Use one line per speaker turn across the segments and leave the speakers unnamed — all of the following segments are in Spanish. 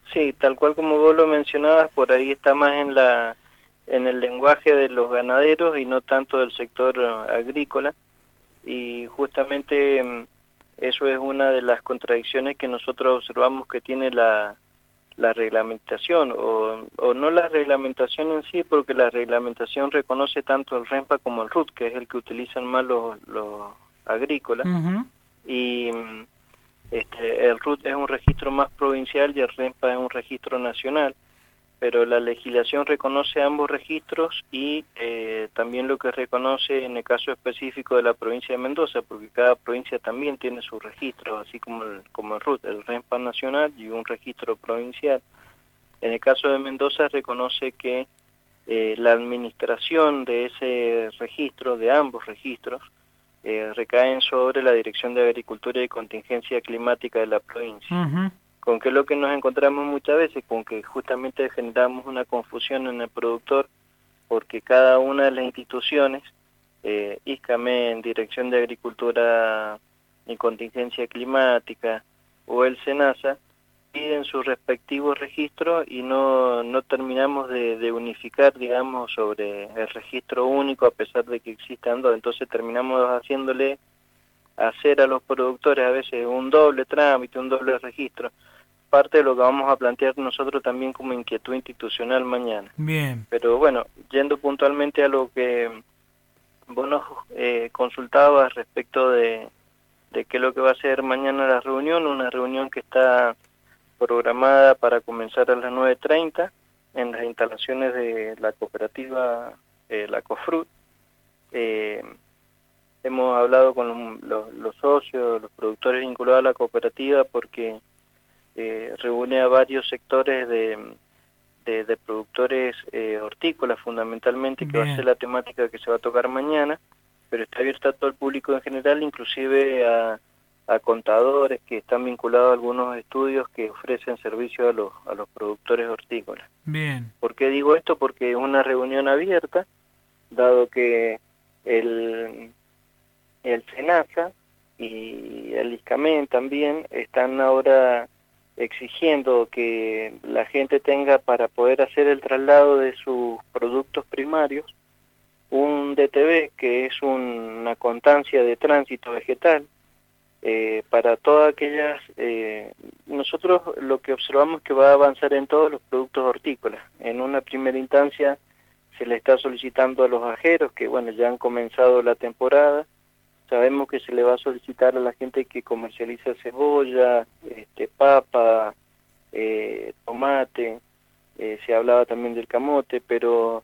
Sí, tal cual como vos lo mencionabas, por ahí está más en el lenguaje de los ganaderos y no tanto del sector agrícola. Y justamente eso es una de las contradicciones que nosotros observamos que tiene la reglamentación, o no la reglamentación en sí, porque la reglamentación reconoce tanto el RENPA como el RUT, que es el que utilizan más los agrícolas,
Ujú.
y el RUT es un registro más provincial y el RENPA es un registro nacional, pero la legislación reconoce ambos registros y también lo que reconoce en el caso específico de la provincia de Mendoza, porque cada provincia también tiene su registro, así como el RUT, el RENPA nacional y un registro provincial. En el caso de Mendoza reconoce que la administración de ese registro, de ambos registros, recaen sobre la Dirección de Agricultura y Contingencia Climática de la provincia.
Ujú.
Con que lo que nos encontramos muchas veces, con que justamente generamos una confusión en el productor, porque cada una de las instituciones, ISCAMEN, Dirección de Agricultura y Contingencia Climática, o el SENASA, piden sus respectivos registros y no terminamos de unificar, digamos, sobre el registro único, a pesar de que existan dos. Entonces terminamos haciéndole hacer a los productores a veces un doble trámite, un doble registro, parte de lo que vamos a plantear nosotros también como inquietud institucional mañana.
Bien.
Pero bueno, yendo puntualmente a lo que vos nos consultabas respecto de qué es lo que va a ser mañana la reunión, una reunión que está programada para comenzar a las 9:30 en las instalaciones de la cooperativa La Cofrut. Eh, Hemos hablado con los socios, los productores vinculados a la cooperativa, porque reúne a varios sectores de productores hortícolas fundamentalmente, que va a ser
Bien.
la temática que se va a tocar mañana, pero está abierta a todo el público en general, inclusive a contadores que están vinculados a algunos estudios que ofrecen servicio a los productores hortícolas.
Bien.
¿Por qué digo esto? Porque es una reunión abierta, dado que el, el SENASA y el ISCAMEN también están ahora exigiendo que la gente tenga, para poder hacer el traslado de sus productos primarios, un DTV, que es una constancia de tránsito vegetal, para todas aquellas, nosotros lo que observamos es que va a avanzar en todos los productos hortícolas. En una primera instancia se le está solicitando a los ajeros, que bueno, ya han comenzado la temporada. Sabemos que se le va a solicitar a la gente que comercializa cebolla, papa, tomate, se hablaba también del camote, pero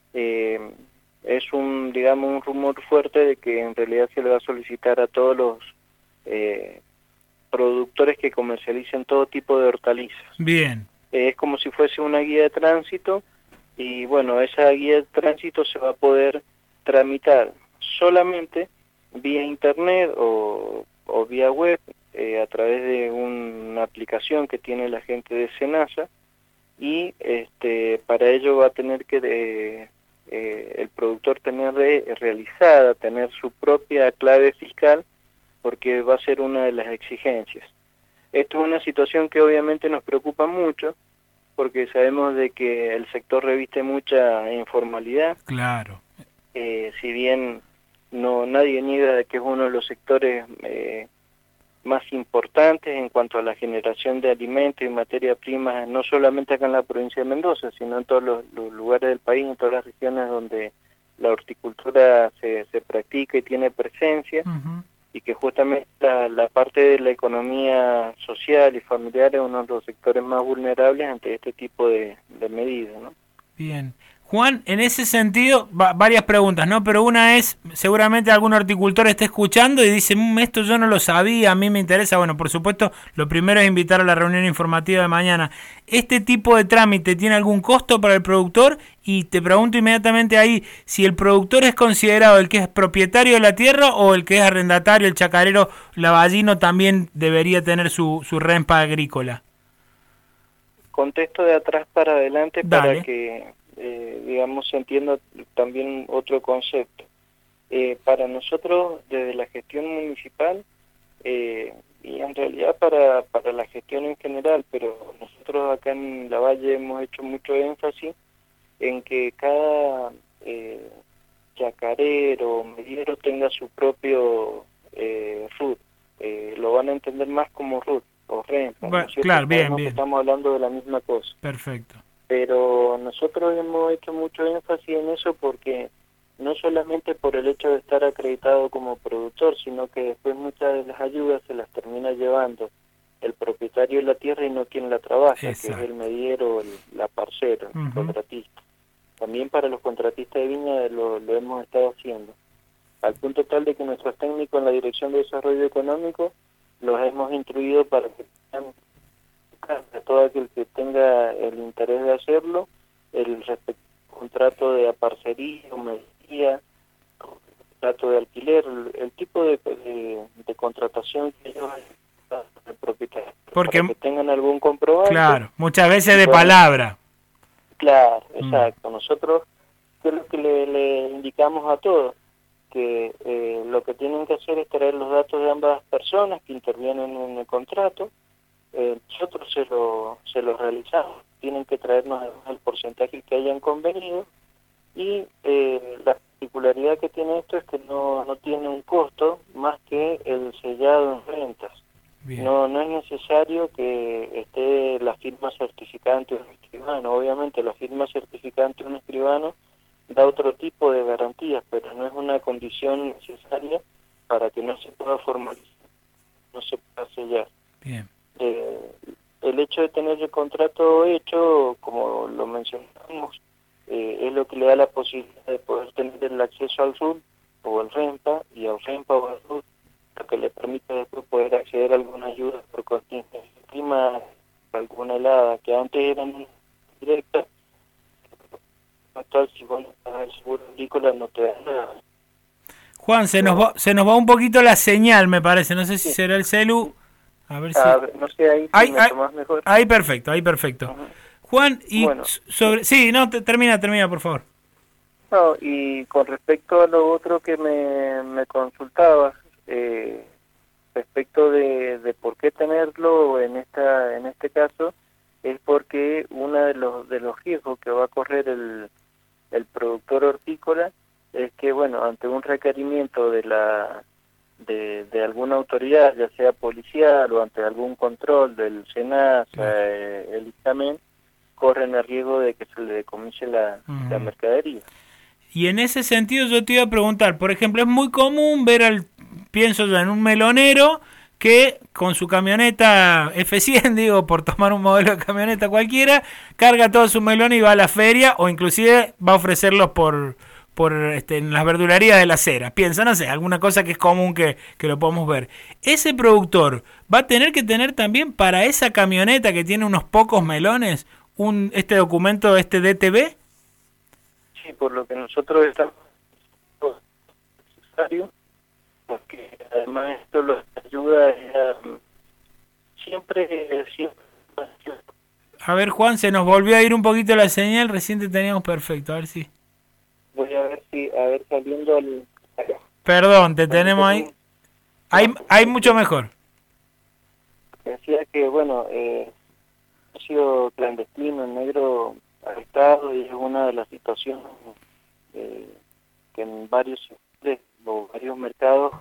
es digamos, un rumor fuerte de que en realidad se le va a solicitar a todos los productores que comercialicen todo tipo de hortalizas.
Bien.
Es como si fuese una guía de tránsito, y bueno, esa guía de tránsito se va a poder tramitar solamente vía internet o vía web, a través de una aplicación que tiene la gente de SENASA, y para ello va a tener que el productor tener realizada, tener su propia clave fiscal, porque va a ser una de las exigencias. Esto es una situación que obviamente nos preocupa mucho, porque sabemos de que el sector reviste mucha informalidad.
Claro.
Si bien nadie niega de que es uno de los sectores más importantes en cuanto a la generación de alimentos y materia prima, no solamente acá en la provincia de Mendoza, sino en todos los lugares del país, en todas las regiones donde la horticultura se practica y tiene presencia,
Ujú.
y que justamente la parte de la economía social y familiar es uno de los sectores más vulnerables ante este tipo de medidas, ¿no?
Bien. Juan, en ese sentido, varias preguntas, ¿no? Pero una es, seguramente algún horticultor esté escuchando y dice, esto yo no lo sabía, a mí me interesa. Bueno, por supuesto, lo primero es invitar a la reunión informativa de mañana. ¿Este tipo de trámite tiene algún costo para el productor? Y te pregunto inmediatamente ahí, si el productor es considerado el que es propietario de la tierra o el que es arrendatario, el chacarero, lavallino, también debería tener su renpa agrícola.
Contesto de atrás para adelante para
Dale.
que, digamos, se entienda también otro concepto. Para nosotros, desde la gestión municipal, y en realidad para la gestión en general, pero nosotros acá en La Valle hemos hecho mucho énfasis en que cada chacarero o mediero tenga su propio RUT. Lo van a entender más como RUT o renta, ¿no
Bueno,
es cierto?
claro, bien,
Sabemos que
bien.
estamos hablando de la misma cosa.
Perfecto.
Pero nosotros hemos hecho mucho énfasis en eso porque no solamente por el hecho de estar acreditado como productor, sino que después muchas de las ayudas se las termina llevando el propietario de la tierra y no quien la trabaja, que es el
Exacto.
mediero, la parcera, el
Ujú.
contratista. También para los contratistas de viña lo hemos estado haciendo, al punto tal de que nuestros técnicos en la Dirección de Desarrollo Económico los hemos instruido para que puedan a todo aquel que tenga el interés de hacerlo, el respectivo contrato de aparcería o mediría, contrato de alquiler, el tipo de contratación que ellos hayan al propietario, para
Porque,
que tengan algún comprobante
claro, muchas veces
y
de
puedan...
palabra.
Claro,
Mm.
exacto. Nosotros, ¿qué es lo que le indicamos a todos? Que lo que tienen que hacer es traer los datos de ambas personas que intervienen en el contrato. Nosotros se lo realizamos. Tienen que traernos el porcentaje que hayan convenido y la particularidad que tiene esto es que no tiene un costo más que el sellado en rentas.
Bien.
No es necesario que esté la firma certificante de un escribano. Obviamente la firma certificante de un escribano da otro tipo de garantías, pero no es una condición necesaria para que no se pueda formalizar, no se pueda sellar.
Bien.
Eh, el hecho de tener el contrato hecho, como lo mencionamos, es lo que le da la posibilidad de poder tener el acceso al RUT o al REMPA, y al REMPA o al RUT, lo que le permite después poder acceder a alguna ayuda por contingencia climática, alguna helada, que antes eran directas, actual si vos no pagas el seguro agrícola no te da nada.
Juan,
Pero,
se nos va un poquito la señal, me parece. No sé si
sí,
será el celu. A ver
a
si...
ver, no sé ahí si
Ahí,
me
ahí,
tomás mejor.
ahí perfecto, ahí perfecto.
Ujú.
Juan, y
Bueno, sí.
sobre... Sí, no, termina, por favor.
No, y con respecto a lo otro que me consultabas, respecto de por qué tenerlo en este caso, es porque uno de los riesgos que va a correr el productor hortícola es que, bueno, ante un requerimiento de alguna autoridad, ya sea policial o ante algún control del SENASA,
Claro.
el dictamen, corren el riesgo de que se le decomise la
Ujú.
mercadería.
Y en ese sentido yo te iba a preguntar, por ejemplo, es muy común ver pienso yo, en un melonero que con su camioneta F100, digo, por tomar un modelo de camioneta cualquiera, carga todos sus melones y va a la feria o inclusive va a ofrecerlos en las verdulerías de la acera. Piensa, no sé, alguna cosa que es común que lo podemos ver. Ese productor va a tener que tener también para esa camioneta que tiene unos pocos melones este documento, este DTB.
Sí, por lo que nosotros estamos necesario, porque además esto lo ayuda siempre
A ver, Juan, se nos volvió a ir un poquito la señal, recién te teníamos perfecto, a ver si...
voy a ver si, a ver saliendo
Perdón, te
bueno,
tenemos ahí.
no,
Hay mucho mejor.
decía que bueno, ha sido clandestino, el negro arrestado y es una de las situaciones eh, que en varios sectores o varios mercados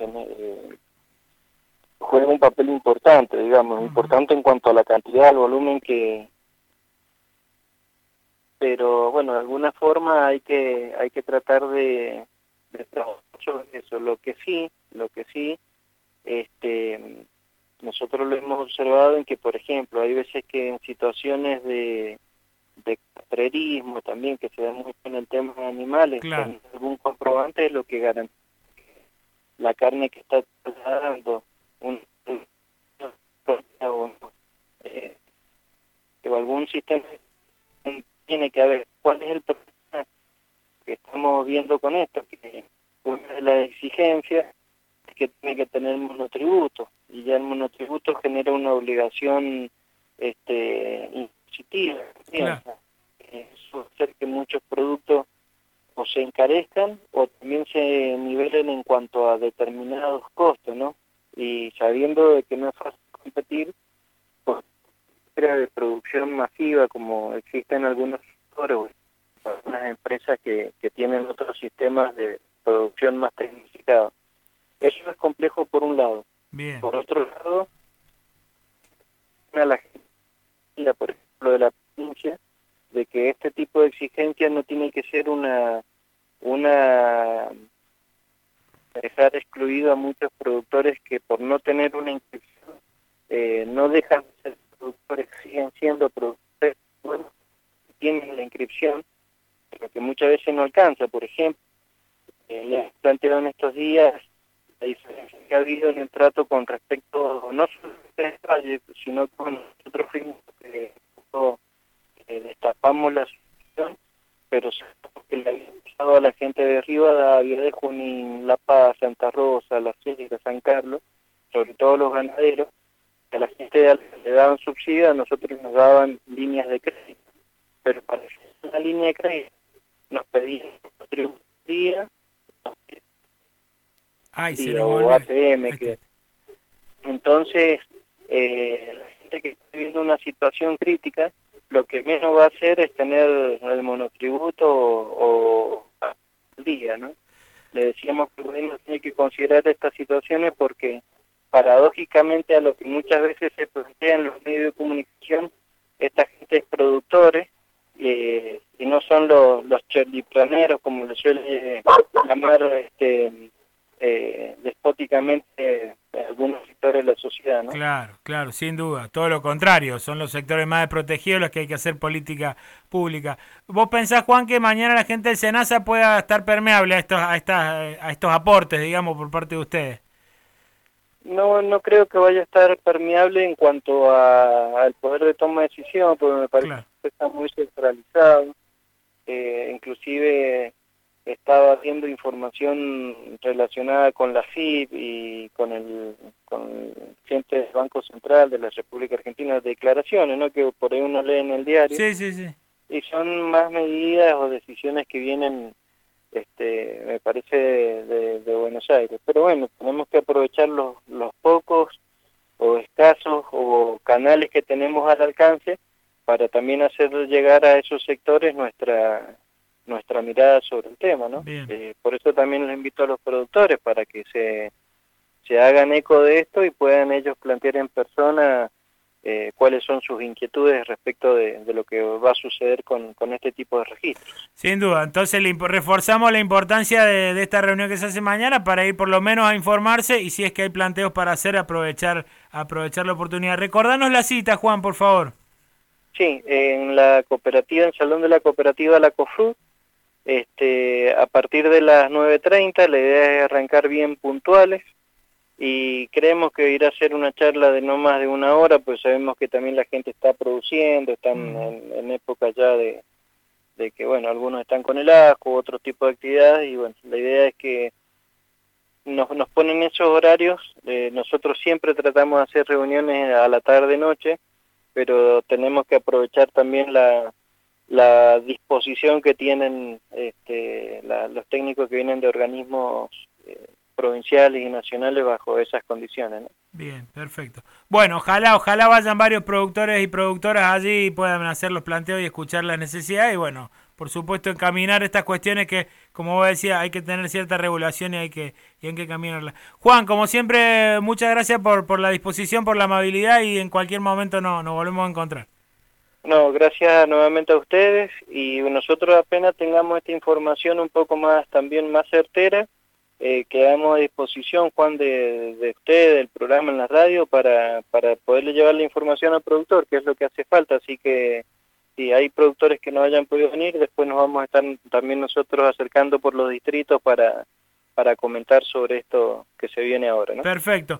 juega un papel importante, digamos, importante en cuanto a la cantidad, al volumen pero bueno, de alguna forma hay que tratar de trabajar eso. Lo que sí, nosotros lo hemos observado en que, por ejemplo, hay veces que en situaciones de castrerismo también, que se da mucho en el tema de animales,
Claro,
tener algún comprobante es lo que garantiza la carne que está trasladando o, eh, o algún sistema tiene que haber. ¿Cuál es el problema que estamos viendo con esto? Que una de las exigencias es que tiene que tener monotributo, y ya el monotributo genera una obligación impositiva.
claro.
Eso va a hacer que muchos productos o se encarezcan o también se nivelen en cuanto a determinados costos, ¿no? y sabiendo de que no es fácil competir, pues de producción masiva como existen algunos sectores, o algunas empresas que tienen otros sistemas de producción más tecnificados. Eso es complejo por un lado.
Bien.
Por otro lado, la gente, por ejemplo, de la provincia, de que este tipo de exigencias no tiene que ser una dejar excluido a muchos productores que por no tener una inscripción no dejan de ser productores, siguen siendo productores buenos, tienen la inscripción, pero que muchas veces no alcanza. Por ejemplo, les plantearon estos días la diferencia que ha habido en el trato con respecto, no solo a este detalle, sino con nosotros fuimos que destapamos la situación, pero sabemos que le había pasado a la gente de Rivadavia, de Junín, La Paz, Santa Rosa, La Sierra, San Carlos, sobre todo los ganaderos, que a la gente le daban subsidio, a nosotros nos daban líneas de crédito, pero para hacer una línea de crédito nos pedían tributos o ATM, que entonces la gente que está viviendo una situación crítica, lo que menos va a hacer es tener el monotributo o al día, ¿no? Le decíamos que el gobierno tiene que considerar estas situaciones porque paradójicamente a lo que muchas veces se plantea en los medios de comunicación, esta gente es productores y no son los cherliplaneros, como le suele llamar despóticamente algunos sectores de la sociedad, ¿no?
Claro, claro, sin duda. Todo lo contrario, son los sectores más desprotegidos los que hay que hacer política pública. ¿Vos pensás, Juan, que mañana la gente del SENASA pueda estar permeable a estos aportes, digamos, por parte de ustedes?
No creo que vaya a estar permeable en cuanto al poder de toma de decisión, porque me parece que está muy centralizado. Inclusive estaba viendo información relacionada con la FIP y con el gente del Banco Central de la República Argentina, declaraciones, ¿no?, que por ahí uno lee en el diario.
Sí, sí, sí.
Y son más medidas o decisiones que vienen, me parece, de Buenos Aires. Pero bueno, tenemos que aprovechar los pocos o escasos o canales que tenemos al alcance para también hacer llegar a esos sectores nuestra mirada sobre el tema, ¿no? Por eso también les invito a los productores para que se hagan eco de esto y puedan ellos plantear en persona cuáles son sus inquietudes respecto de lo que va a suceder con este tipo de registros.
Sin duda, entonces reforzamos la importancia de esta reunión que se hace mañana para ir por lo menos a informarse y si es que hay planteos para hacer, aprovechar la oportunidad. Recordanos la cita, Juan, por favor.
Sí, en la cooperativa, en el Salón de la Cooperativa La COFRUT, a partir de las 9:30, la idea es arrancar bien puntuales y creemos que irá a ser una charla de no más de una hora, pues sabemos que también la gente está produciendo, están en época ya de que, bueno, algunos están con el ajo, otro tipo de actividades, y bueno, la idea es que nos ponen esos horarios. Nosotros siempre tratamos de hacer reuniones a la tarde-noche, pero tenemos que aprovechar también la disposición que tienen los técnicos que vienen de organismos provinciales y nacionales bajo esas condiciones, ¿no?
Bien, perfecto. Bueno, ojalá vayan varios productores y productoras allí y puedan hacer los planteos y escuchar las necesidades y bueno, por supuesto encaminar estas cuestiones que, como vos decías, hay que tener cierta regulación y hay que encaminarla. Juan, como siempre, muchas gracias por la disposición, por la amabilidad y en cualquier momento nos volvemos a encontrar.
No, gracias nuevamente a ustedes y nosotros apenas tengamos esta información un poco más, también más certera, quedamos a disposición, Juan, de usted, del programa en la radio, para poderle llevar la información al productor, que es lo que hace falta. Así que si hay productores que no hayan podido venir, después nos vamos a estar también nosotros acercando por los distritos para comentar sobre esto que se viene ahora, ¿no?
Perfecto.